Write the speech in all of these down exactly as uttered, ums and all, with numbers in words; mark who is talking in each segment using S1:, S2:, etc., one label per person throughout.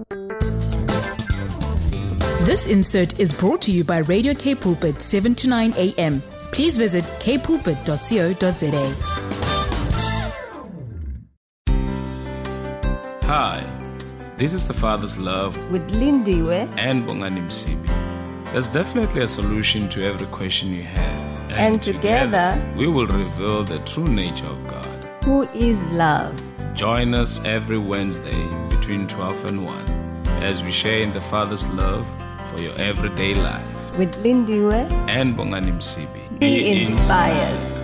S1: This insert is brought to you by Radio K Pulpit, seven to nine a.m. Please visit k pulpit dot co dot za.
S2: Hi, this is The Father's Love
S3: with Lindiwe
S2: and Bongani Msibi. There's definitely a solution to every question you have.
S3: And, and together,
S2: together, we will reveal the true nature of God,
S3: who is love.
S2: Join us every Wednesday between twelve and one as we share in the Father's love for your everyday life.
S3: With Lindiwe
S2: and Bongani Msibi.
S3: Be, be inspired. inspired.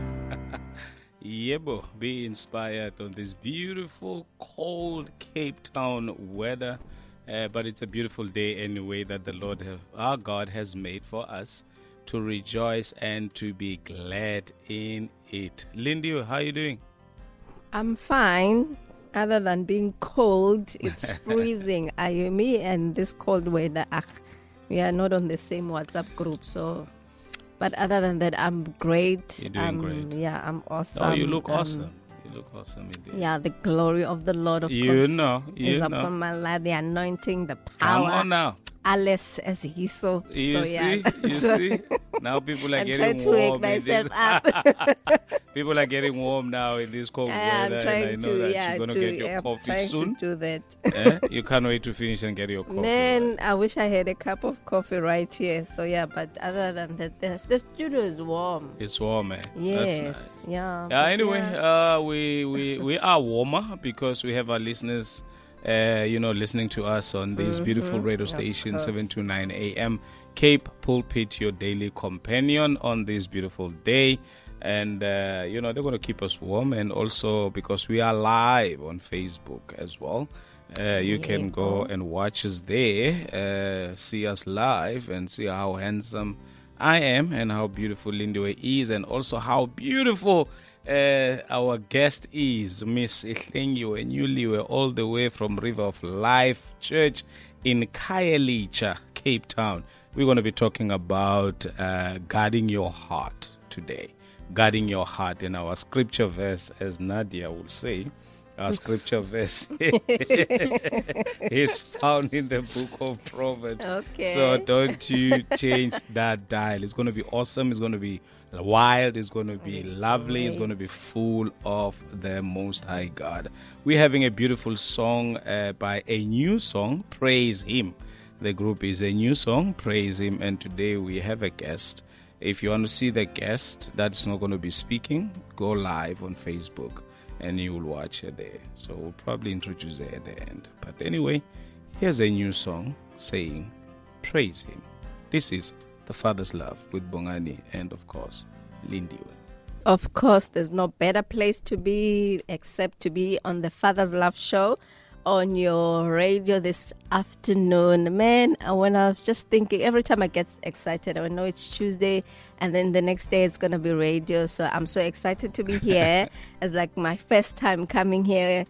S2: Yebo, be inspired on this beautiful, cold Cape Town weather. Uh, but it's a beautiful day anyway that the Lord, have, our God, has made for us to rejoice and to be glad in it. Lindy, how are you doing?
S3: I'm fine. Other than being cold, it's freezing. I, me and this cold weather, ach, we are not on the same WhatsApp group. So, but other than that, I'm great.
S2: You're doing
S3: um,
S2: great.
S3: Yeah, I'm awesome.
S2: Oh, you look
S3: um,
S2: awesome. You look awesome indeed.
S3: Yeah, the glory of the Lord, of
S2: you
S3: course,
S2: know, you
S3: is
S2: know.
S3: upon my life. The anointing, the power.
S2: Come on now.
S3: Alice as he saw.
S2: You
S3: so,
S2: see,
S3: yeah,
S2: you see. Now people are
S3: I'm
S2: getting
S3: trying to
S2: warm.
S3: wake myself
S2: this.
S3: up.
S2: People are getting warm now in this cold
S3: I'm
S2: weather.
S3: trying
S2: and I know
S3: to,
S2: that
S3: yeah,
S2: you're gonna
S3: to,
S2: get your
S3: yeah,
S2: coffee
S3: trying
S2: soon.
S3: to do that.
S2: eh? You can't wait to finish and get your coffee.
S3: Man,
S2: right?
S3: I wish I had a cup of coffee right here. So yeah, but other than that, the, the studio is warm.
S2: It's warm, eh?
S3: Yes,
S2: That's nice.
S3: yeah.
S2: Yeah. Anyway,
S3: yeah.
S2: Uh, we we we are warmer because we have our listeners. Uh, you know, listening to us on this mm-hmm. beautiful radio station, seven to nine a.m. Cape Pulpit, your daily companion on this beautiful day. And, uh, you know, they're going to keep us warm. And also because we are live on Facebook as well. Uh, you yeah. can go and watch us there, uh, see us live and see how handsome I am and how beautiful Lindiwe is and also how beautiful Uh, our guest is Miss Ihlengiwe Nyuliwe, all the way from River of Life Church in Khayelitsha, Cape Town. We're going to be talking about uh, guarding your heart today. Guarding your heart. In our scripture verse, as Nadia will say, our scripture verse is found in the book of Proverbs.
S3: Okay.
S2: So don't you change that dial. It's going to be awesome. It's going to be wild, it's going to be lovely, it's going to be full of the Most High God. We're having a beautiful song uh, by a new song, Praise Him. The group is a new song, Praise Him, and today we have a guest. If you want to see the guest that's not going to be speaking, go live on Facebook and you will watch her there. So we'll probably introduce her at the end. But anyway, here's a new song saying, Praise Him. This is The Father's Love with Bongani and, of course, Lindiwe.
S3: Of course, there's no better place to be except to be on the Father's Love show on your radio this afternoon. Man, when I was just thinking, every time I get excited, I know it's Tuesday and then the next day it's going to be radio. So I'm so excited to be here. It's like my first time coming here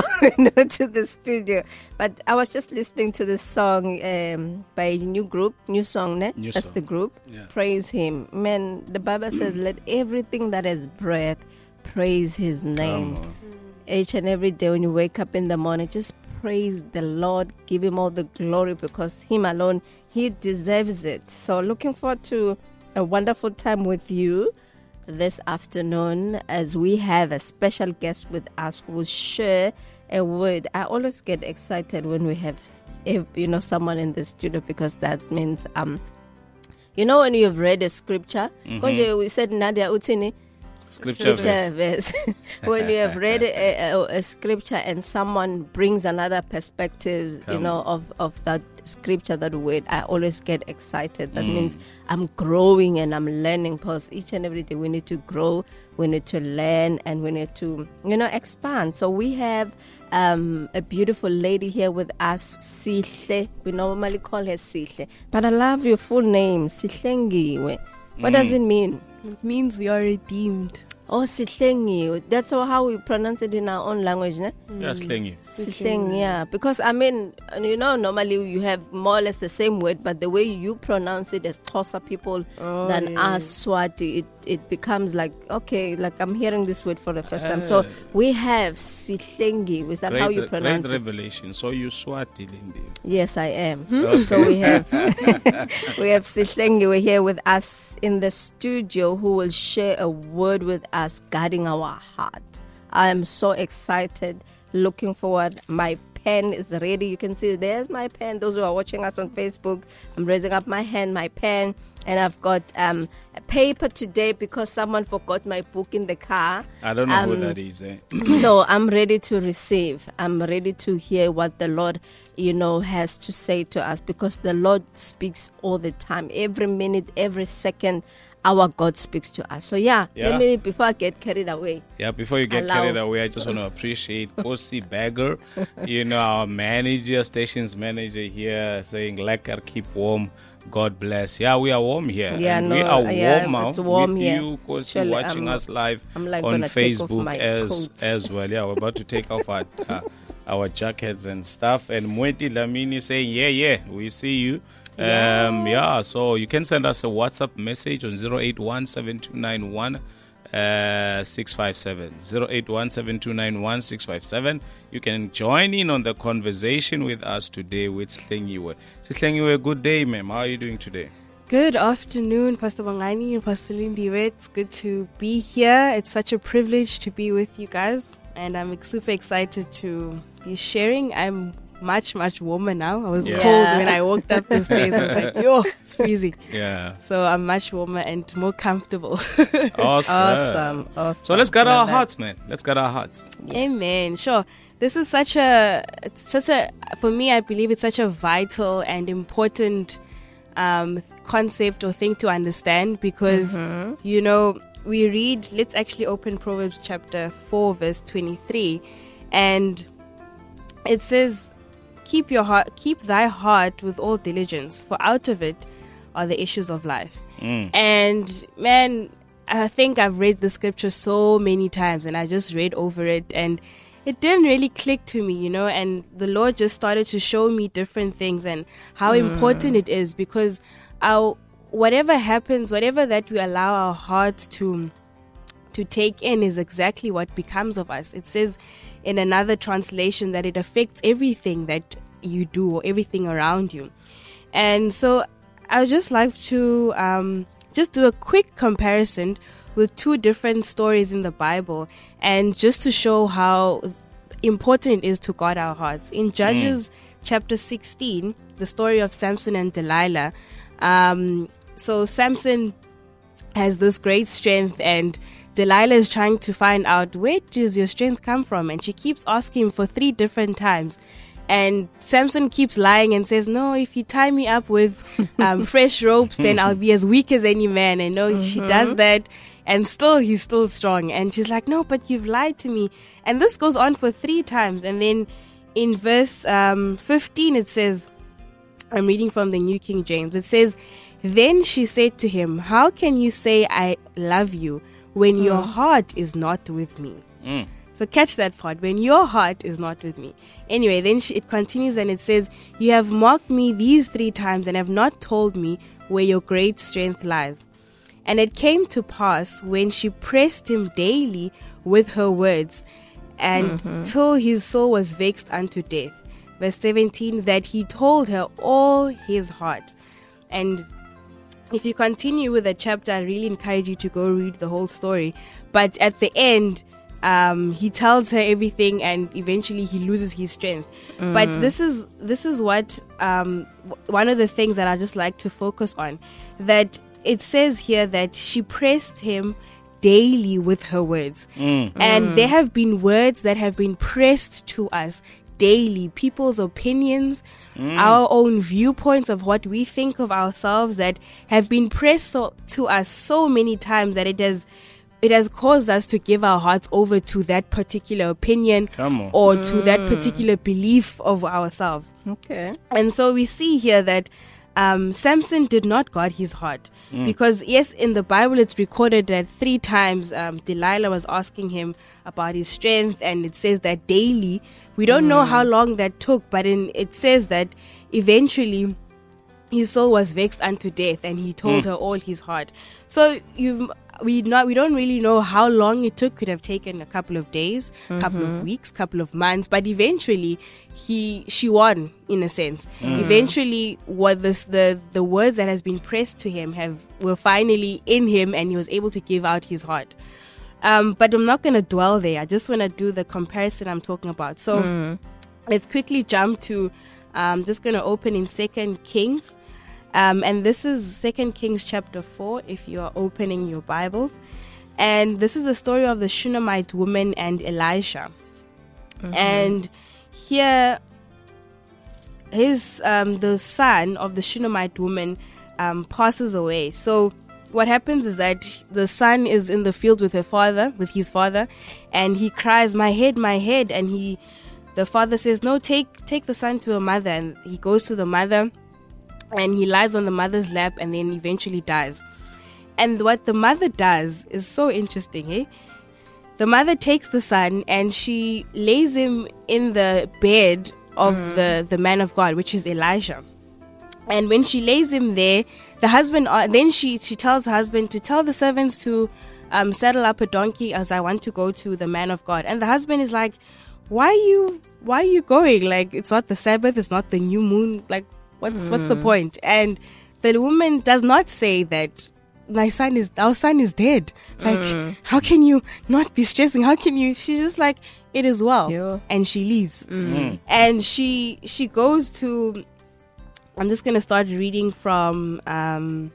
S3: to the studio. But I was just listening to this song um, by a new group, new song, ne?
S2: New
S3: That's
S2: song.
S3: the group.
S2: Yeah.
S3: Praise Him. Man, the Bible says, let everything that has breath praise His name. Each and every day when you wake up in the morning, just praise the Lord, give Him all the glory because Him alone, He deserves it. So looking forward to a wonderful time with you this afternoon as we have a special guest with us who will share a word. I always get excited when we have, you know, someone in the studio because that means, um, you know, when you have read a scripture, mm-hmm. we said Nadia Utini,
S2: Scripture,
S3: scripture
S2: verse.
S3: verse. When you have read a, a, a scripture and someone brings another perspective,
S2: Come
S3: you know,
S2: on.
S3: of, of that scripture, that word, I always get excited. That
S2: Mm.
S3: means I'm growing and I'm learning because each and every day we need to grow, we need to learn, and we need to, you know, expand. So we have um, a beautiful lady here with us, Sihle. We normally call her Sihle. But I love your full name, Sihlengiwe. What
S2: Mm.
S3: does it mean?
S4: It means we are redeemed.
S3: Oh, Sihlengi. That's how we pronounce it in our own language, ne?
S2: Yeah, slingy.
S3: Sihlengi, yeah. Because, I mean, you know, normally you have more or less the same word, but the way you pronounce it as Xhosa people
S4: Oh,
S3: than
S4: yeah.
S3: us Swati, it, it becomes like, okay, like I'm hearing this word for the first time. So we have Sihlengi. Is that
S2: Great,
S3: how you
S2: great
S3: pronounce it?
S2: revelation. So you Swati, Lindy.
S3: Yes, I am.
S2: Okay.
S3: So we have we have Sihlengi. We're here with us in the studio who will share a word with us guarding our heart. I am so excited, looking forward. My pen is ready. You can see there's my pen. Those who are watching us on Facebook, I'm raising up my hand, my pen, and I've got um, a paper today because someone forgot my book in the car.
S2: I don't know
S3: Um,
S2: who that is. Eh?
S3: So I'm ready to receive. I'm ready to hear what the Lord, you know, has to say to us, because the Lord speaks all the time. Every minute, every second, our God speaks to us. So yeah,
S2: Yeah.
S3: let me, before I get carried away.
S2: Yeah, before you get
S3: Allow-
S2: carried away, I just want to appreciate Kosi Bagger, you know, our manager, stations manager here, saying, Lekar, keep warm. God bless. Yeah, we are warm here.
S3: Yeah,
S2: and
S3: no,
S2: we are
S3: yeah,
S2: warm now
S3: it's warm
S2: with
S3: here.
S2: you, Kosi,
S3: Surely,
S2: watching
S3: I'm-
S2: us live
S3: I'm like
S2: on
S3: gonna take off
S2: Facebook
S3: my
S2: as
S3: coat.
S2: as well. Yeah, we're about to take off our uh, our jackets and stuff. And Mweti Lamini saying, yeah, yeah, we see you. Um, yeah, so you can send us a WhatsApp message on zero eight one seven two nine one six five seven. zero eight one seven two nine one six five seven. You can join in on the conversation with us today with Sihlengiwe. Sihlengiwe, good day, ma'am. How are you doing today?
S4: Good afternoon, Pastor Bongani and Pastor Lindiwe. It's good to be here. It's such a privilege to be with you guys, and I'm super excited to be sharing. I'm much, much warmer now. I was
S2: Yeah.
S4: cold when I walked up the stairs. I was like, yo, it's freezing.
S2: Yeah.
S4: So I'm much warmer and more comfortable.
S2: Awesome.
S3: Awesome, awesome.
S2: So let's guard
S3: Love
S2: our
S3: that.
S2: hearts, man. Let's guard our hearts.
S4: Amen. Sure. This is such a, it's just a, for me, I believe it's such a vital and important um, concept or thing to understand because, you know, we read, let's actually open Proverbs chapter four, verse twenty-three. And it says, keep your heart, keep thy heart with all diligence, for out of it are the issues of life. And man, I think I've read the scripture so many times and I just read over it and it didn't really click to me, you know, and the Lord just started to show me different things and how important it is because our whatever happens, whatever that we allow our hearts to to take in is exactly what becomes of us. It says in another translation that it affects everything that you do or everything around you. And so I would just like to um, just do a quick comparison with two different stories in the Bible and just to show how important it is to guard our hearts. In Judges chapter sixteen, the story of Samson and Delilah. Um, so Samson has this great strength and Delilah is trying to find out, where does your strength come from? And she keeps asking him for three different times. And Samson keeps lying and says, no, if you tie me up with um, fresh ropes, then I'll be as weak as any man. And no, she does that. And still, he's still strong. And she's like, no, but you've lied to me. And this goes on for three times. And then in verse um, fifteen, it says, I'm reading from the New King James. It says, then she said to him, how can you say I love you when your heart is not with me?
S2: Mm.
S4: So catch that part, when your heart is not with me. Anyway, then she, it continues and it says, you have mocked me these three times and have not told me where your great strength lies. And it came to pass when she pressed him daily with her words, and mm-hmm. till his soul was vexed unto death. Verse seventeen, that he told her all his heart. And if you continue with the chapter, I really encourage you to go read the whole story. But at the end, um, he tells her everything, and eventually he loses his strength. Mm. But this is this is what um, w- one of the things that I just like to focus on. That it says here that she pressed him daily with her words,
S2: Mm.
S4: and
S3: Mm.
S4: there have been words that have been pressed to us daily, people's opinions,
S2: Mm.
S4: our own viewpoints of what we think of ourselves that have been pressed so, to us so many times that it has it has caused us to give our hearts over to that particular opinion
S2: Come on.
S4: or to that particular belief of ourselves.
S3: Okay.
S4: And so we see here that um, Samson did not guard his heart. Mm. Because, yes, in the Bible it's recorded that three times um, Delilah was asking him about his strength, and it says that daily. We don't mm. know how long that took, but in, it says that eventually his soul was vexed unto death, and he told mm. her all his heart. So you... We not we don't really know how long it took. Could have taken a couple of days, mm-hmm. couple of weeks, couple of months, but eventually he she won in a sense. Mm. Eventually, what this the the words that has been pressed to him have were finally in him, and he was able to give out his heart. Um, but I'm not going to dwell there. I just want to do the comparison I'm talking about. So mm. let's quickly jump to. I'm just going to open in Second Kings. Um, and this is Second Kings chapter four, if you are opening your Bibles. And this is the story of the Shunammite woman and Elisha. Mm-hmm. And here, his um, the son of the Shunammite woman um, passes away. So what happens is that the son is in the field with her father, with his father, and he cries, "My head, my head!" And he, the father says, "No, take take the son to a mother." And he goes to the mother. And he lies on the mother's lap and then eventually dies. And what the mother does is so interesting, eh? The mother takes the son and she lays him in the bed of mm. the, the man of God, which is Elijah. And when she lays him there, the husband, uh, then she, she tells the husband to tell the servants to um, saddle up a donkey as I want to go to the man of God. And the husband is like, why are you, why are you going? Like, it's not the Sabbath, it's not the new moon, like, What's mm. what's the point? And the woman does not say that my son is our son is dead. Like, mm. how can you not be stressing? How can you? She's just like, it is well, yeah. And she leaves. Mm. And she she goes to. I'm just gonna start reading from um,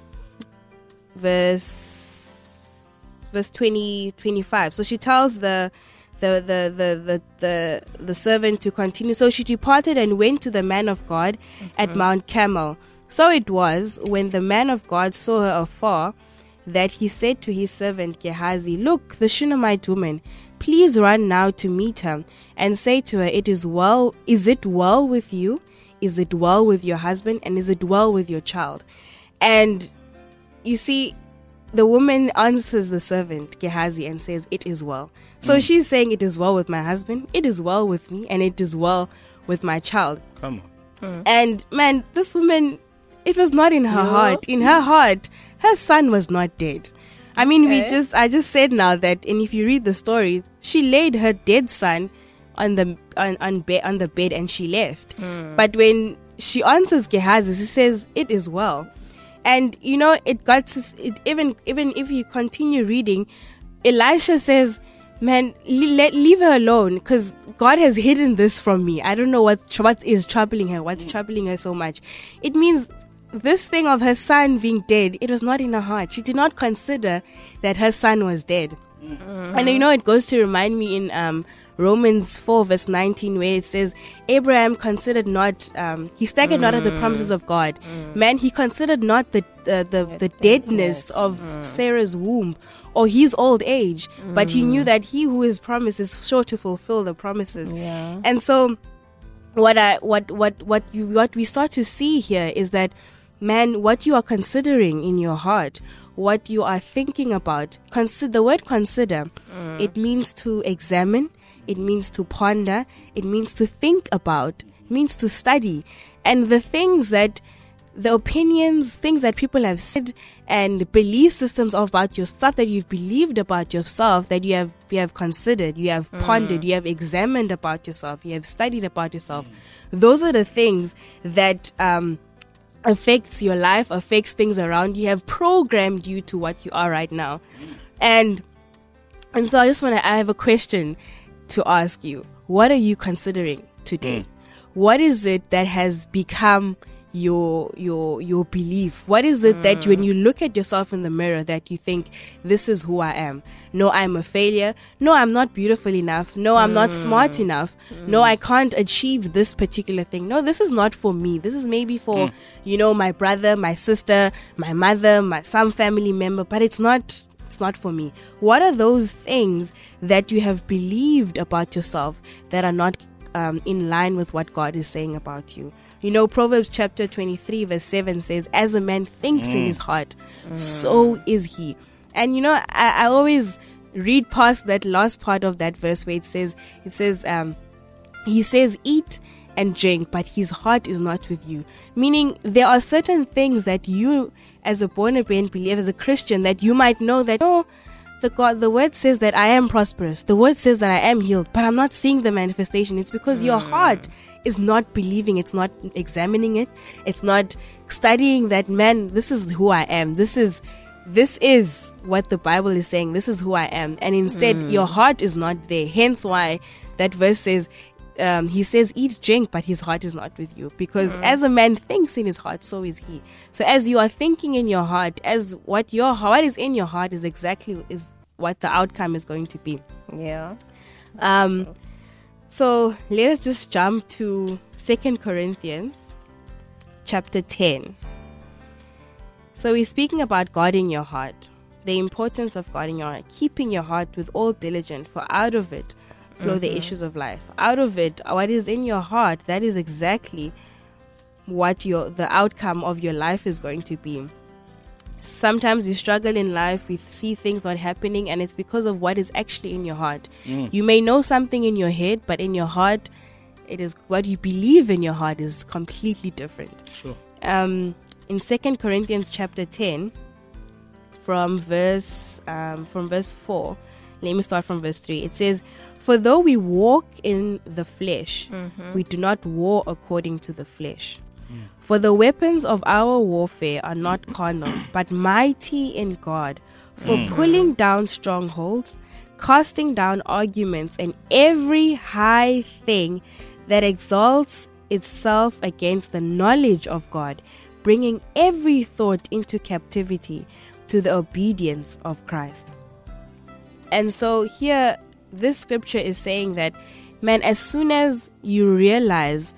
S4: verse verse twenty, twenty-five. So she tells the. The, the, the, the, the, the servant to continue. So she departed and went to the man of God mm-hmm. at Mount Carmel. So it was, when the man of God saw her afar, that he said to his servant Gehazi, "Look, the Shunammite woman, please run now to meet her, and say to her, it is well, is it well with you? Is it well with your husband? And is it well with your child?" And you see, the woman answers the servant Gehazi and says, "It is well." So mm. she's saying, it is well with my husband, it is well with me, and it is well with my child.
S2: Come on.
S4: Mm. And man, this woman, it was not in her no. heart. In her heart, her son was not dead. I mean, okay. we just, I just said now that, and if you read the story, she laid her dead son on the on on, be, on the bed and she left. Mm. But when she answers Gehazi, she says, "It is well." And you know, it got to, it, even even if you continue reading, Elisha says, "Man, let leave her alone, because God has hidden this from me. I don't know what what is troubling her. What's mm. troubling her so much?" It means this thing of her son being dead, it was not in her heart. She did not consider that her son was dead. Mm-hmm. And you know, it goes to remind me in um, Romans four verse nineteen, where it says, Abraham considered not, um, he staggered mm. not at the promises of God. Mm. Man, he considered not the uh, the, the deadness of mm. Sarah's womb or his old age, mm. but he knew that he who is promised is sure to fulfill the promises.
S3: Yeah.
S4: And so what I what what what you what we start to see here is that, man, what you are considering in your heart, what you are thinking about, consider the word consider. Mm. It means to examine, it means to ponder, it means to think about, it means to study. And the things that, the opinions, things that people have said, and belief systems about your stuff that you've believed about yourself, that you have you have considered, you have mm. pondered, you have examined about yourself, you have studied about yourself. Mm. Those are the things that um affects your life, affects things around you, have programmed you to what you are right now. And and so I just want to, I have a question to ask you. What are you considering today? Mm. What is it that has become your your your belief? What is it mm. that when you look at yourself in the mirror that you think, this is who I am? No, I'm a failure. No, I'm not beautiful enough. No, I'm mm. not smart enough. Mm. No, I can't achieve this particular thing. No, this is not for me. This is maybe for, mm. you know, my brother, my sister, my mother, my some family member, but it's not it's not for me. What are those things that you have believed about yourself that are not um, in line with what God is saying about you. You know, Proverbs chapter twenty-three verse seven says, as a man thinks mm. in his heart, mm. so is he. And you know, I, I always read past that last part of that verse where it says, it says, um, he says, eat and drink, but his heart is not with you. Meaning there are certain things that you, as a born again believer, as a Christian, that you might know that, oh, the God, the word says that I am prosperous. The word says that I am healed, but I'm not seeing the manifestation. It's because mm. your heart is not believing. It's not examining it. It's not studying that, man, this is who I am. This is, this is what the Bible is saying. This is who I am. And instead, mm. your heart is not there. Hence why that verse says, Um, he says, eat, drink, but his heart is not with you. Because mm. as a man thinks in his heart, so is he. So as you are thinking in your heart, as what your what is in your heart is exactly is what the outcome is going to be.
S3: Yeah.
S4: Um. So let us just jump to Second Corinthians chapter ten. So we're speaking about guarding your heart, the importance of guarding your heart, keeping your heart with all diligence, for out of it flow mm-hmm. the issues of life. Out of it, what is in your heart, that is exactly what your the outcome of your life is going to be. Sometimes we struggle in life, we see things not happening, and it's because of what is actually in your heart. Mm. You may know something in your head, but in your heart, it is what you believe in your heart is completely different.
S2: Sure.
S4: Um, in Second Corinthians chapter ten, from verse um, from verse four. Let me start from verse three. It says, for though we walk in the flesh, mm-hmm. we do not war according to the flesh. Mm. For the weapons of our warfare are not carnal, but mighty in God, for mm. pulling down strongholds, casting down arguments, and every high thing that exalts itself against the knowledge of God, bringing every thought into captivity to the obedience of Christ. And so here, this scripture is saying that, man, as soon as you realize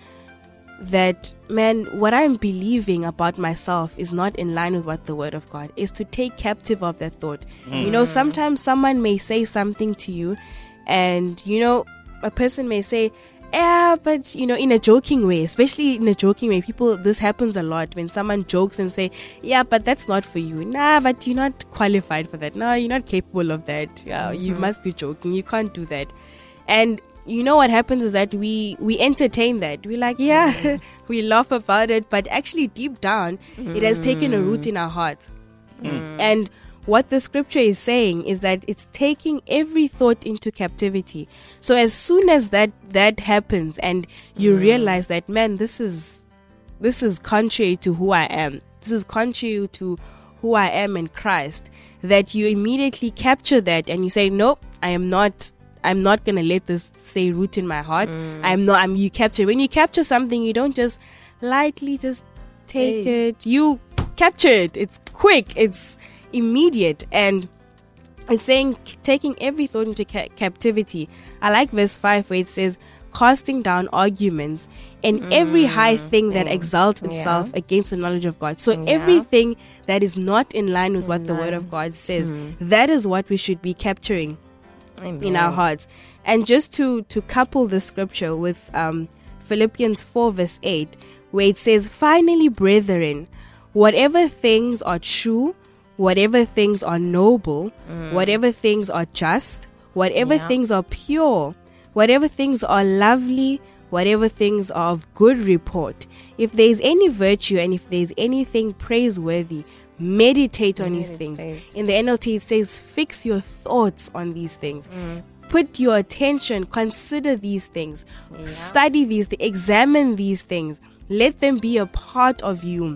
S4: that, man, what I'm believing about myself is not in line with what the word of God is, to take captive of that thought. Mm. You know, sometimes someone may say something to you and, you know, a person may say, yeah, but, you know, in a joking way, especially in a joking way, people, this happens a lot when someone jokes and say, yeah, but that's not for you. Nah, but you're not qualified for that. No, you're not capable of that. Yeah, mm-hmm. You must be joking. You can't do that. And you know what happens is that we, we entertain that. We're like, yeah, mm-hmm. we laugh about it, but actually deep down, mm-hmm. it has taken a root in our hearts. Mm. And what the scripture is saying is that it's taking every thought into captivity. So as soon as that that happens and you mm. realize that, man, this is this is contrary to who I am. This is contrary to who I am in Christ, that you immediately capture that and you say, nope, I am not I'm not going to let this stay root in my heart. Mm. I'm not I'm you capture when you capture something, you don't just lightly just take hey. it. You capture it. It's quick. It's immediate. And it's saying taking every thought into ca- captivity. I like verse five where it says casting down arguments and mm, every high thing that mm, exalts itself yeah. against the knowledge of God. So yeah. everything that is not in line with what Amen. The word of God says, mm. that is what we should be capturing Amen. In our hearts. And just to to couple the scripture with um Philippians four verse eight, where it says, finally, brethren, whatever things are true, whatever things are noble, mm. whatever things are just, whatever yeah. things are pure, whatever things are lovely, whatever things are of good report, if there is any virtue and if there is anything praiseworthy, meditate on meditate. These things. In the N L T, it says, fix your thoughts on these things. Mm. Put your attention, consider these things, yeah. study these, examine these things. Let them be a part of you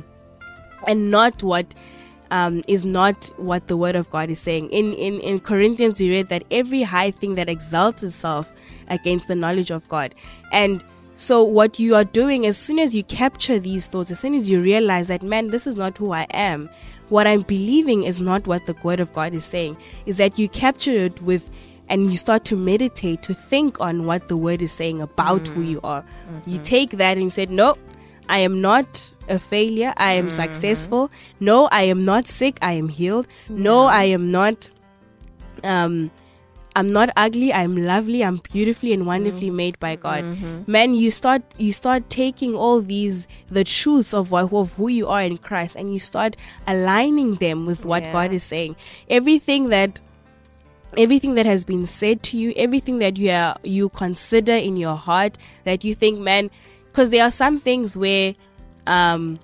S4: and not what Um, is not what the word of God is saying. In, in, in Corinthians, we read that every high thing that exalts itself against the knowledge of God. And so what you are doing, as soon as you capture these thoughts, as soon as you realize that, man, this is not who I am, what I'm believing is not what the word of God is saying, is that you capture it with, and you start to meditate, to think on what the word is saying about mm. who you are. Mm-hmm. You take that and you say, no, I am not a failure. I am mm-hmm. successful. No, I am not sick. I am healed. No, no I am not. Um, I'm not ugly, I'm lovely, I'm beautifully and wonderfully made by God. Mm-hmm. Man, you start you start taking all these the truths of what of who you are in Christ, and you start aligning them with what
S3: Yeah.
S4: God is saying. Everything that everything that has been said to you, everything that you are, you consider in your heart, that you think, man, because there are some things where um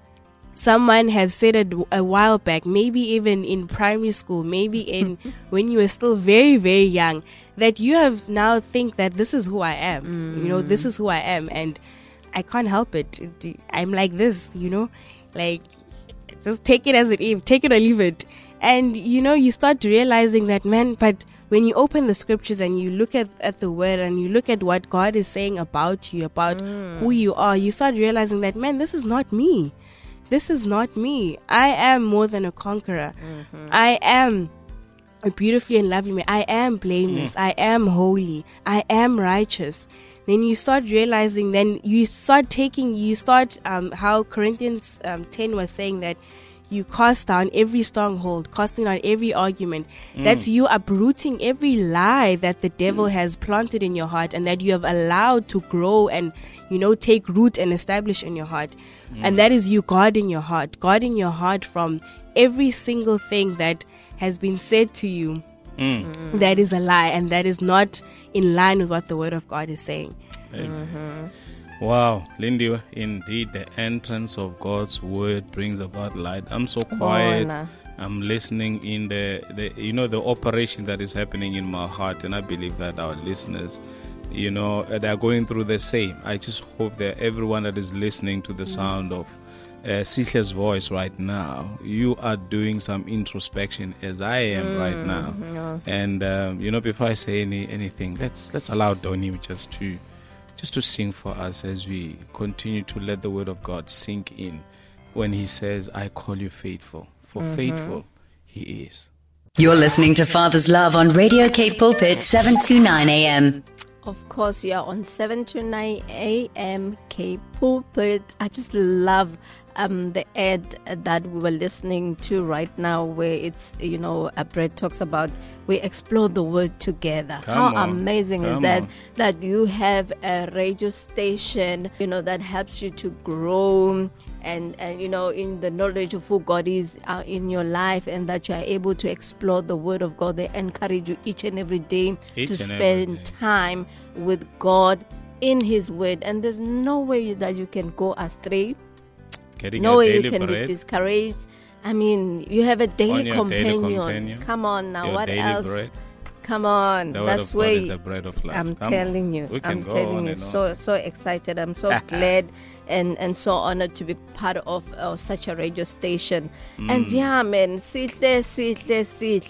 S4: someone have said it a while back, maybe even in primary school, maybe in when you were still very, very young, that you have now think that this is who I am. Mm. You know, this is who I am, and I can't help it. I'm like this, you know, like just take it as it is, take it or leave it. And, you know, you start realizing that, man, but when you open the scriptures and you look at, at the word and you look at what God is saying about you, about mm. who you are, you start realizing that, man, this is not me. This is not me. I am more than a conqueror. Mm-hmm. I am a beautifully and lovely man. I am blameless. Mm. I am holy. I am righteous. Then you start realizing, then you start taking, you start, um, how Corinthians um, ten was saying that you cast down every stronghold, casting down every argument. Mm. That's you uprooting every lie that the devil mm. has planted in your heart and that you have allowed to grow and, you know, take root and establish in your heart. Mm. And that is you guarding your heart, guarding your heart from every single thing that has been said to you mm. that is a lie and that is not in line with what the word of God is saying.
S2: Mm-hmm. Wow, Lindy, indeed the entrance of God's word brings about light. I'm so quiet.
S3: Oh,
S2: I'm listening in the, the, you know, the operation that is happening in my heart, and I believe that our listeners, you know, they're going through the same. I just hope that everyone that is listening to the sound of uh, Sihle's voice right now, you are doing some introspection as I am mm, right now.
S3: Yeah.
S2: And um, you know, before I say any anything, let's let's allow Donnie just to. just to sing for us as we continue to let the word of God sink in when he says, I call you faithful, for mm-hmm. faithful he is.
S5: You're listening to Father's Love on Radio K Pulpit, seven to nine a.m.
S3: Of course, you are on seven to nine a.m. K Pulpit. I just love um, the ad that we were listening to right now, where it's, you know, uh, Brett talks about we explore the word together.
S2: Come
S3: How
S2: on.
S3: amazing
S2: Come
S3: is that,
S2: on.
S3: that you have a radio station, you know, that helps you to grow and, and you know, in the knowledge of who God is uh, in your life, and that you are able to explore the word of God. They encourage you each and every day
S2: Each
S3: to
S2: and every
S3: spend
S2: day.
S3: time with God in his word, and there's no way that you can go astray.
S2: Getting
S3: No
S2: a
S3: way you
S2: daily
S3: can
S2: bread,
S3: be discouraged. I mean, you have a daily
S2: On your
S3: companion.
S2: daily companion,
S3: Come on now,
S2: your
S3: what
S2: daily
S3: else?
S2: bread.
S3: Come on,
S2: The word
S3: that's
S2: of God
S3: where
S2: is the bread of life.
S3: I'm
S2: Come
S3: telling
S2: on.
S3: you.
S2: We can
S3: I'm
S2: go
S3: telling
S2: on
S3: you.
S2: and
S3: So
S2: on.
S3: so excited. I'm so glad and and so honored to be part of uh, such a radio station.
S2: Mm.
S3: And yeah, man, sihle, sihle,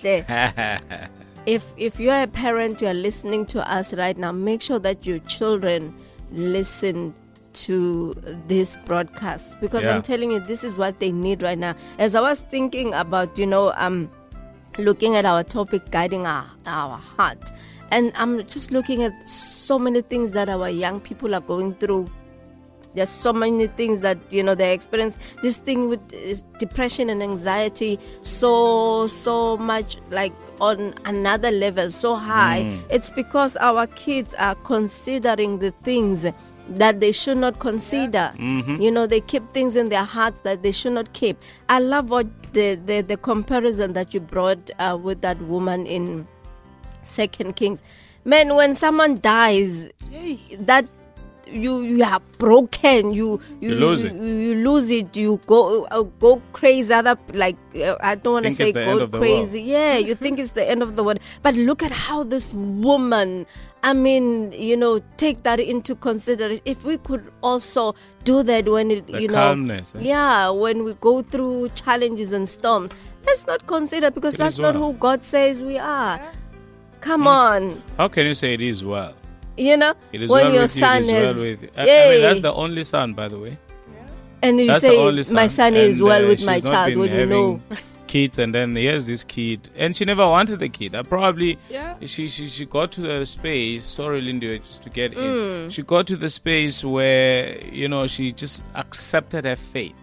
S3: sihle. If if you are a parent, you are listening to us right now, make sure that your children listen to this broadcast, because
S2: Yeah.
S3: I'm telling you, this is what they need right now. As I was thinking about, you know, um, looking at our topic, guiding our, our heart, and I'm just looking at so many things that our young people are going through. There's so many things that, you know, they experience this thing with is depression and anxiety so so much, like on another level, so high.
S2: Mm.
S3: It's because our kids are considering the things that they should not consider.
S2: Mm-hmm.
S3: You know, they keep things in their hearts that they should not keep. I love what the the, the comparison that you brought uh, with that woman in Second Kings. Man, when someone dies, that you you are broken. You you,
S2: You lose it.
S3: You, you lose it. You go uh, go crazy. Other like uh, I don't want to
S2: Think
S3: say
S2: it's the end
S3: go
S2: of the
S3: crazy. Yeah, you think it's the end of the world. But look at how this woman. I mean, you know, take that into consideration. If we could also do that when it,
S2: The
S3: you know,
S2: calmness, eh?
S3: yeah, when we go through challenges and storms, let's not consider, because
S2: It
S3: that's
S2: is
S3: not
S2: well.
S3: who God says we are. Come on.
S2: How can you say it is well?
S3: You know,
S2: It is
S3: when
S2: well
S3: your
S2: with you,
S3: son
S2: it is
S3: is,
S2: well with you. I, I
S3: Yay.
S2: mean, that's the only son, by the way.
S3: and you
S2: That's the
S3: say
S2: only
S3: my
S2: son.
S3: son is
S2: And,
S3: well
S2: uh,
S3: with
S2: she's
S3: my
S2: not
S3: child,
S2: been
S3: when you know.
S2: having kids, and then here's this kid, and she never wanted the kid. I probably
S4: Yeah.
S2: she, she she got to the space. Sorry, Lindy, just to get
S3: Mm.
S2: in. She got to the space where, you know, she just accepted her faith.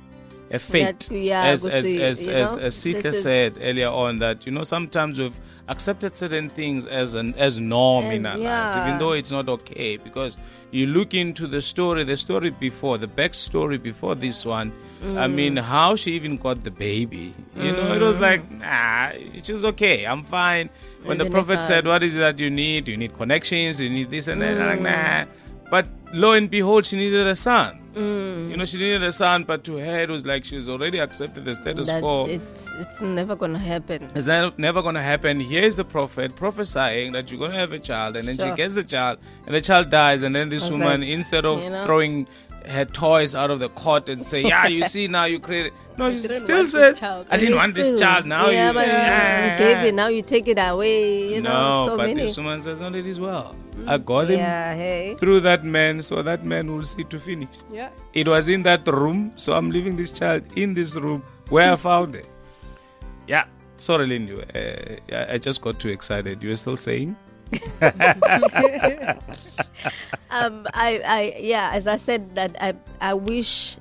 S2: a fate.
S3: That- yeah,
S2: as
S3: good
S2: as
S3: to-
S2: as
S3: you
S2: as,
S3: know,
S2: as Sitha
S3: this is-
S2: said earlier on, that you know sometimes we've accepted certain things as an as norm in
S3: As-
S2: our lives, even
S3: yeah.
S2: though it's not okay. Because you look into the story, the story before, the backstory before this one. I mean, how she even got the baby. You know, it was like, nah, she was okay. I'm fine. When the
S3: Even
S2: prophet
S3: if I-
S2: said, "What is it that you need? You need connections. You need this and that." I'm like, nah. But lo and behold, she needed a son. You know, she needed a son, but to her it was like she was already accepted the status
S3: That
S2: quo.
S3: it's it's never gonna happen.
S2: It's ne- never going to happen. Here's the prophet prophesying that you're going to have a child, and then she
S3: Sure.
S2: gets the child, and the child dies, and then this
S3: I was
S2: woman,
S3: like,
S2: instead of
S3: you know?
S2: throwing her toys out of the cot and say, "Yeah, you see now you created," no, she
S4: didn't
S2: still
S4: want this
S2: said,
S4: child.
S2: "I didn't
S3: It is
S2: want this
S3: still-
S2: child." Now
S3: yeah,
S2: you,
S3: but
S2: Ah,
S3: you gave it. Now you take it away. You
S2: no,
S3: know, so
S2: but
S3: many.
S2: this woman says, "No, it is well. I got him
S3: Yeah, hey.
S2: through that man, so that man will see to finish."
S4: Yeah.
S2: It was in that room, so I'm leaving this child in this room where I found it. Yeah, sorry, Lindy. Uh, I I just got too excited. You were still saying?
S3: Um, I, I, yeah, as I said, that I, I wish,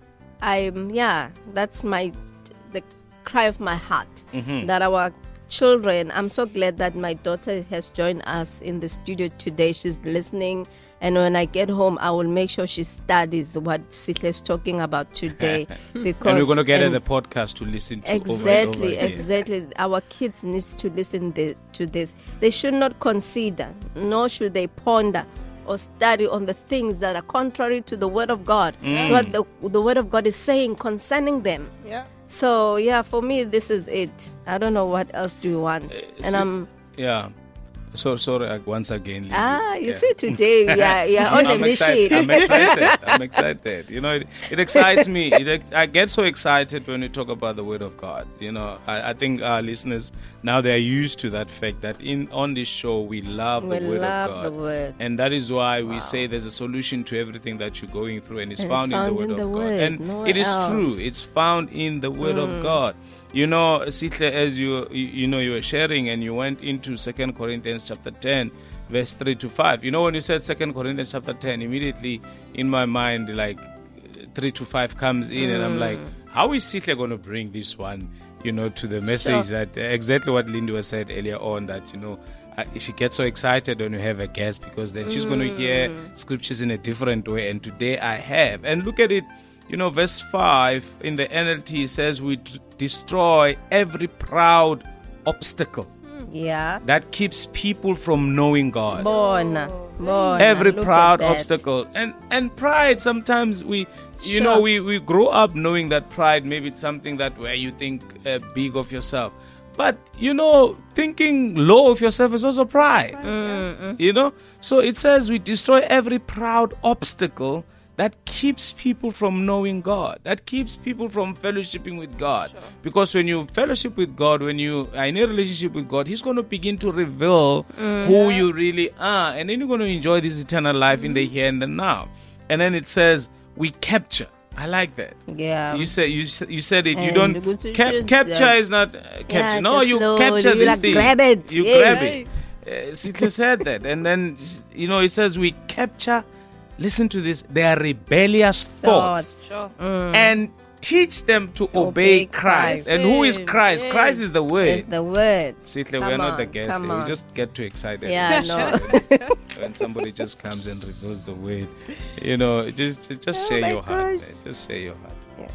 S3: I'm, yeah, that's my, the cry of my heart,
S2: Mm-hmm.
S3: that our children. I'm so glad that my daughter has joined us in the studio today. She's listening, and when I get home, I will make sure she studies what Sitha is talking about today. Because
S2: And we're going to get her
S3: and-
S2: the podcast to listen to over and over
S3: Exactly,
S2: again.
S3: exactly. Our kids need to listen the, to this. They should not consider, nor should they ponder or study on the things that are contrary to the Word of God,
S2: Mm.
S3: to what the, the Word of God is saying concerning them.
S4: Yeah.
S3: So, yeah, for me, this is it. I don't know what else do you want. and
S2: see-
S3: I'm,
S2: Yeah. So sorry uh, once again. Lindy.
S3: ah, you
S2: Yeah.
S3: see, today we are, we are on a
S2: I'm excited.
S3: mission.
S2: I'm excited. I'm excited. You know, it, it excites me. It, ex- I get so excited when we talk about the Word of God. You know, I, I think our listeners now they are used to that fact that in on this show we love
S3: We
S2: the Word
S3: love
S2: of God,
S3: the Word.
S2: and that is why we say there's a solution to everything that you're going through, and it's
S3: And
S2: found,
S3: it's found
S2: in the Word
S3: in
S2: of
S3: the
S2: God.
S3: Word,
S2: And
S3: nowhere
S2: it is
S3: else.
S2: true. It's found in the Word of God. You know, Sitha, as you you you know, you were sharing and you went into Second Corinthians chapter ten, verse three to five. You know, when you said Second Corinthians chapter ten, immediately in my mind, like three to five comes in, and I'm like, how is Sitha going to bring this one, you know, to the message that uh, exactly what Lindy was said earlier on, that you know. Uh, she gets so excited when you have a guest because then she's going to hear scriptures in a different way. And today I have. And look at it. You know, verse five in the N L T says we d- destroy every proud obstacle
S3: Yeah.
S2: that keeps people from knowing God.
S3: Born. Born.
S2: Every
S3: Look at
S2: proud
S3: that.
S2: obstacle. And and pride, sometimes we, you
S3: Sure.
S2: know, we, we grow up knowing that pride, maybe it's something that where you think uh, big of yourself. But, you know, thinking low of yourself is also pride. You know? So it says we destroy every proud obstacle that keeps people from knowing God, that keeps people from fellowshipping with God. Because when you fellowship with God, when you are in a relationship with God, He's going to begin to reveal who you really are. And then you're going to enjoy this eternal life in the here and the now. And then it says we capture. I like that.
S3: Yeah.
S2: You said you said, you said it. You
S3: And
S2: don't
S3: good to
S2: cap,
S3: just,
S2: capture
S3: uh,
S2: is not uh, capture.
S3: yeah,
S2: no,
S3: just
S2: you
S3: slowly,
S2: capture
S3: you
S2: this
S3: like
S2: thing.
S3: grab it.
S2: You
S3: Yeah.
S2: grab it. Uh, Sitha said that, and then you know it says we capture. Listen to this. Their rebellious thoughts,
S3: Thoughts.
S2: and teach them to obey,
S3: Obey
S2: Christ.
S3: Christ.
S2: And who is
S4: Yes,
S2: Christ?
S4: yes.
S2: Christ is the
S3: It's
S2: Word.
S3: the Word.
S2: Sitha, we
S3: Come
S2: are not the
S3: on,
S2: guests.
S3: come
S2: here. We
S3: on.
S2: just get too excited.
S3: Yeah, no.
S2: When somebody just comes and reveals the Word, you know, just just
S3: Oh
S2: share
S3: my
S2: your heart.
S3: gosh.
S2: man. Just share your heart.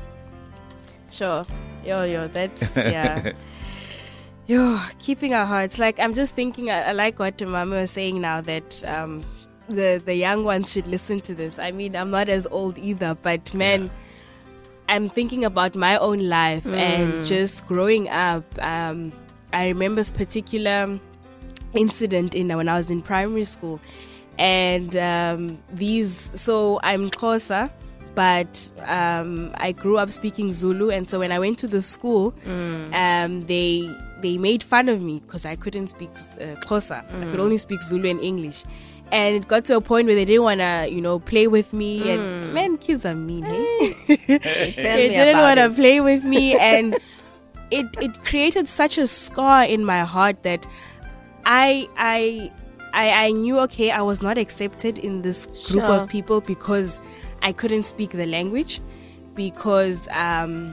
S4: Sure. Yo, yo, that's, yeah. Yo, keeping our hearts. Like, I'm just thinking, I, I like what Mama was saying now, that um, the, the young ones should listen to this. I mean, I'm not as old either, but man,
S2: Yeah.
S4: I'm thinking about my own life and just growing up. Um, I remember this particular incident in when I was in primary school. And um, these, so I'm Xhosa, but um, I grew up speaking Zulu, and so when I went to the school, um, they they made fun of me because I couldn't speak uh, Xhosa. I could only speak Zulu and English, and it got to a point where they didn't want to, you know, play with me. And man, kids are mean, hey?
S3: Tell
S4: They
S3: me
S4: didn't
S3: about
S4: want to
S3: it.
S4: play with me, and it it created such a scar in my heart that I I. I, I knew, okay, I was not accepted in this group
S3: Sure.
S4: of people because I couldn't speak the language. because um,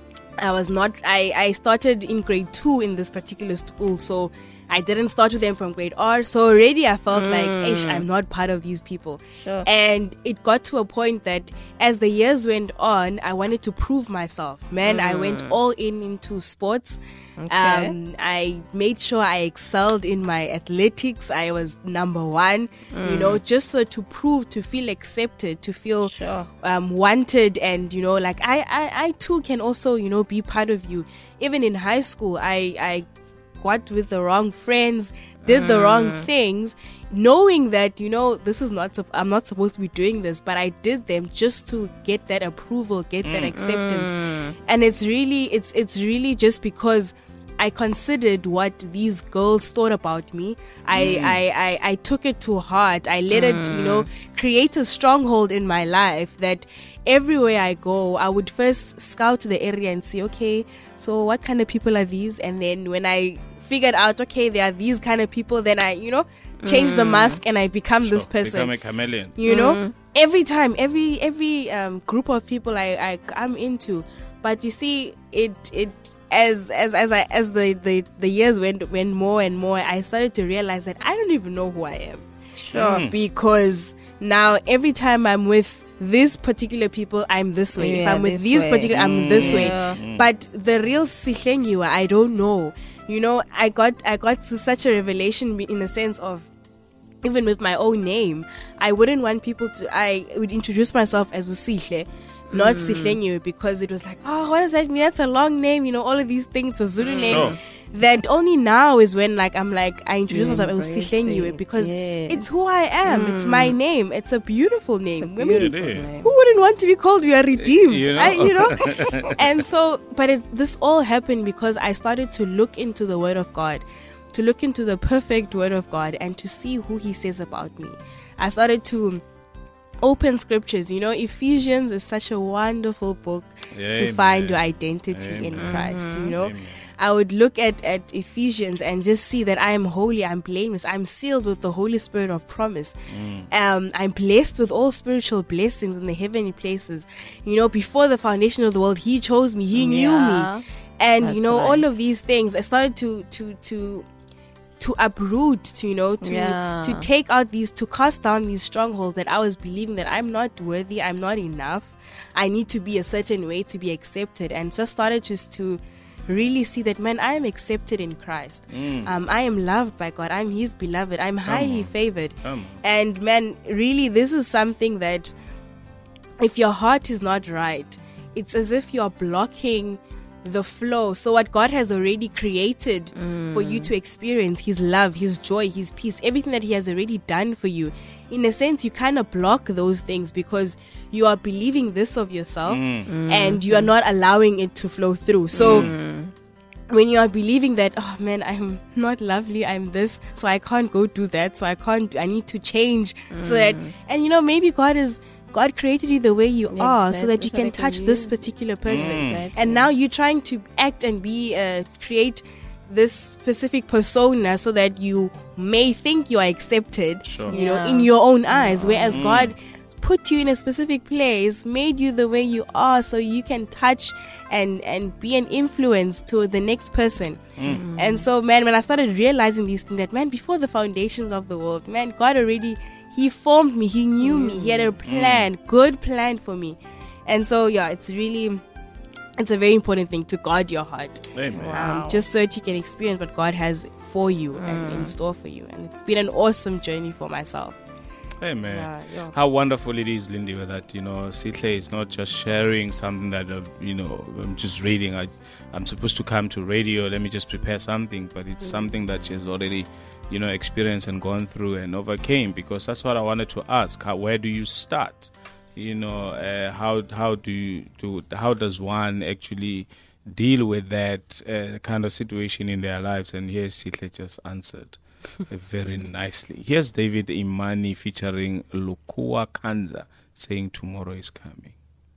S4: I was not, I, I started in grade two in this particular school. So I didn't start with them from grade R. So already I felt mm. like, ish, I'm not part of these people.
S3: Sure.
S4: And it got to a point that as the years went on, I wanted to prove myself. Man, mm. I went all in into sports.
S3: Okay.
S4: Um, I made sure I excelled in my athletics. I was number one, mm. you know, just so to prove, to feel accepted, to feel
S3: sure.
S4: um, wanted. And, you know, like I, I, I too can also, you know, be part of you. Even in high school, I, I got with the wrong friends, did the wrong things, knowing that, you know, this is not, I'm not supposed to be doing this, but I did them just to get that approval, get that acceptance.
S3: Mm.
S4: And it's really, it's, it's really just because I considered what these girls thought about me. I,
S3: Mm.
S4: I, I, I took it to heart. I let it, you know, create a stronghold in my life that everywhere I go, I would first scout the area and see, okay, so what kind of people are these? And then when I figured out, okay, there are these kind of people, then I, you know, change the mask and I become
S2: Sure,
S4: this person.
S2: Become a chameleon.
S4: You know, every time, every every um, group of people I, I I'm into. But you see, it it as as as I as the, the, the years went went more and more, I started to realize that I don't even know who I am.
S3: Sure.
S4: Because now every time I'm with these particular people, I'm this way.
S3: Yeah,
S4: if I'm with
S3: this
S4: these
S3: way.
S4: particular, I'm this
S3: Yeah.
S4: way. But the real Sihlengiwa, I don't know. You know, I got I got to such a revelation in the sense of, even with my own name, I wouldn't want people to, I would introduce myself as Usihle, not mm. Sihlengiwe, because it was like, oh, what does that mean? That's a long name, you know, all of these things, a Zulu name.
S2: Sure.
S4: That only now is when, like, I'm like, I introduce
S3: You
S4: myself as
S3: embrace
S4: Sihlengiwe
S3: it.
S4: because
S3: Yes.
S4: it's who I am. It's my name. It's a beautiful name. Women,
S2: Beautiful name.
S4: who wouldn't want to be called? We are redeemed.
S2: You know?
S4: I, you know? And so, but it, this all happened because I started to look into the Word of God, to look into the perfect Word of God, and to see who He says about me. I started to open scriptures. You know, Ephesians is such a wonderful book to
S2: Amen.
S4: find your identity
S2: Amen.
S4: in Christ. You know,
S2: Amen.
S4: I would look at, at Ephesians and just see that I am holy, I'm blameless, I'm sealed with the Holy Spirit of promise.
S2: Mm.
S4: Um, I'm blessed with all spiritual blessings in the heavenly places. You know, before the foundation of the world, He chose me, He knew
S3: Yeah.
S4: me. And,
S3: That's
S4: you know,
S3: right.
S4: all of these things, I started to, to, to, to uproot, to, you know, to,
S3: Yeah.
S4: to take out these, to cast down these strongholds that I was believing that I'm not worthy, I'm not enough, I need to be a certain way to be accepted. And just started just to really see that, man, I am accepted in Christ.
S2: Mm.
S4: Um, I am loved by God. I'm His beloved. I'm highly
S2: on.
S4: favored.
S2: Come on.
S4: And man, really, this is something that if your heart is not right, it's as if you're blocking the flow. So what God has already created for you to experience, His love, His joy, His peace, everything that He has already done for you, in a sense, you kind of block those things because you are believing this of yourself and you are not allowing it to flow through. So when you are believing that, oh man, I'm not lovely, I'm this, so I can't go do that, so I can't, I need to change, so that, and you know, maybe God is, God created you the way you are so that you
S3: so
S4: can
S3: they can
S4: touch this
S3: use-
S4: particular person.
S3: Exactly.
S4: And now you're trying to act and be, uh, create this specific persona so that you may think you are accepted,
S2: Sure.
S4: you know,
S3: Yeah.
S4: in your own eyes, whereas God put you in a specific place, made you the way you are so you can touch and and be an influence to the next person. And so, man, when I started realizing these things, that, man, before the foundations of the world, man, God already, He formed me, He knew me, He had a plan, good plan for me. And so, yeah, it's really, it's a very important thing to guard your heart,
S2: Amen.
S4: um, just so that you can experience what God has for you and in store for you. And it's been an awesome journey for myself.
S2: Amen.
S4: Yeah, yeah.
S2: How wonderful it is, Lindy, that, you know, Sihle is not just sharing something that, uh, you know, I'm just reading. I, I'm supposed to come to radio, let me just prepare something, but it's something that she's already, you know, experienced and gone through and overcame, because that's what I wanted to ask. How, where do you start? You know, uh, how how do you do? How does one actually deal with that uh, kind of situation in their lives? And here Sihle just answered very nicely. Here's David Imani featuring Lukua Kanza saying tomorrow is coming.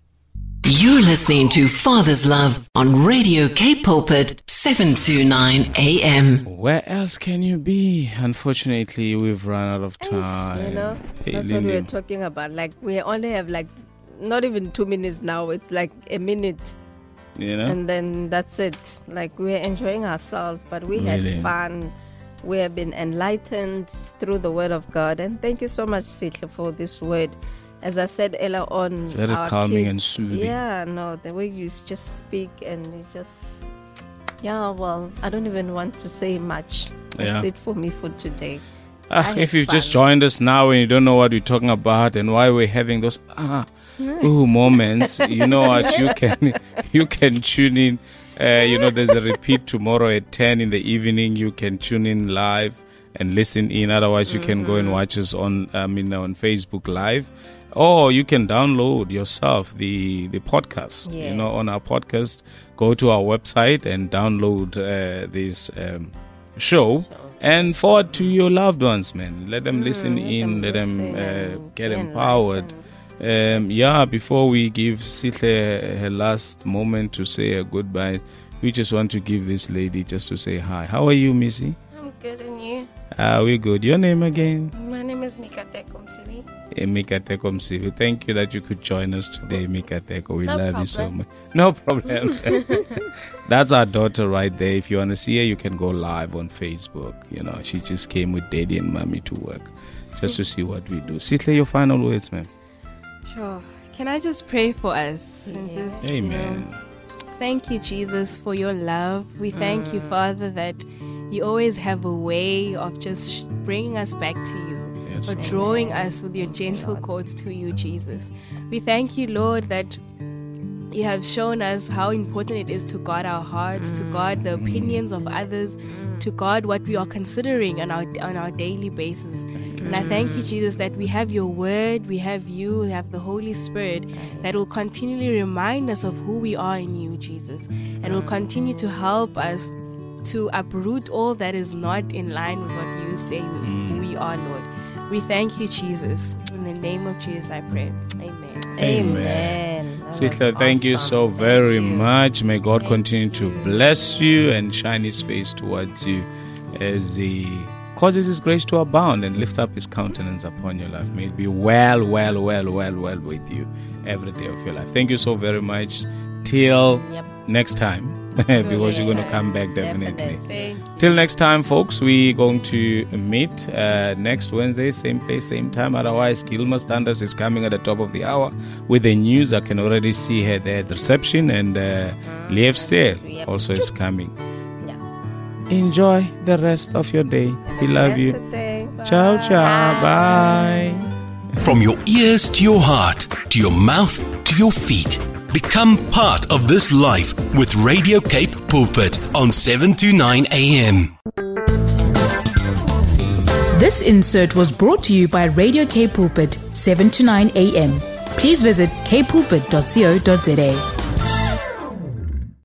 S6: You're listening to Father's Love on Radio Cape Pulpit, seven twenty-nine A M.
S2: Where else can you be? Unfortunately, we've run out of time.
S3: You know,
S2: Hey,
S3: that's what we
S2: Lindy.
S3: were talking about. Like, we only have like not even two minutes now. It's like a minute.
S2: You know?
S3: And then that's it. Like, we're enjoying ourselves, but we
S2: Really?
S3: had fun. We have been enlightened through the word of God. And thank you so much, Sihle, for this word. As I said earlier on,
S2: It's very
S3: our
S2: calming
S3: kids-
S2: and soothing.
S3: Yeah, no, the way you just speak and you just, yeah, well, I don't even want to say much. That's
S2: Yeah.
S3: it for me for today. I
S2: Ah,
S3: had
S2: if you've just
S3: fun.
S2: joined us now and you don't know what we're talking about and why we're having those ah ooh moments, you know what, you can you can tune in. Uh, you know, there's a repeat tomorrow at ten in the evening. You can tune in live and listen in. Otherwise, you can go and watch us on I mean on Facebook Live, or you can download yourself the the podcast. You know,
S3: Yes.
S2: on our podcast, go to our website and download uh, this um, show. And forward to your loved ones, man. Let them listen
S3: let
S2: in.
S3: them
S2: Let them
S3: listen
S2: uh,
S3: and
S2: get
S3: be
S2: empowered. Um, yeah, before we give Sihle her last moment to say a goodbye, we just want to give this lady just to say hi. How are you, Missy?
S7: I'm good, and you?
S2: Ah, we good. Your name again?
S7: My name is Mikateko Msibi.
S2: Eh, Mikateko Msivi. Thank you that you could join us today, Mikateko. We
S7: No
S2: love you so
S7: problem.
S2: much. No problem. That's our daughter right there. If you want to see her, you can go live on Facebook. You know, she just came with daddy and mommy to work just to see what we do. Sihle, your final words, man.
S4: Sure. Can I just pray for us? And just, you
S2: Amen.
S4: know, thank you, Jesus, for your love. We thank you, Father, that you always have a way of just sh- bringing us back to you.
S2: Yes,
S4: Or
S2: Lord.
S4: drawing us with your gentle cords to you, Jesus. We thank you, Lord, that you have shown us how important it is to guard our hearts, to guard the opinions of others, to guard what we are considering on our on our daily basis. And I thank you, Jesus, that we have your word, we have you, we have the Holy Spirit that will continually remind us of who we are in you, Jesus, and will continue to help us to uproot all that is not in line with what you say we, we are, Lord. We thank you, Jesus. In the name of Jesus, I pray. Amen.
S3: Amen. That was
S2: Sihle, thank you so
S3: awesome.
S2: very
S3: Thank you.
S2: much. May God continue to bless you and shine his face towards you as he causes his grace to abound and lift up his countenance upon your life. May it be well, well, well, well, well with you every day of your life. Thank you so very much. Till
S3: Yep.
S2: next time, because you're going to come back definitely.
S3: Definitely.
S4: Thank you.
S2: Till next time, folks, we're going to meet uh, next Wednesday, same place, same time. Otherwise, Gilma Standards is coming at the top of the hour with the news. I can already see her there at the reception, and uh, Liev Stale
S3: Yep.
S2: also is coming.
S3: Yeah.
S2: Enjoy the rest of your day. We love you.
S3: Yesterday.
S2: Ciao, ciao. Bye.
S8: From your ears to your heart, to your mouth to your feet. Become part of this life with Radio Cape Pulpit on seven to nine a.m.
S1: This insert was brought to you by Radio K Pulpit, seven to nine a.m. Please visit k pulpit dot co dot za.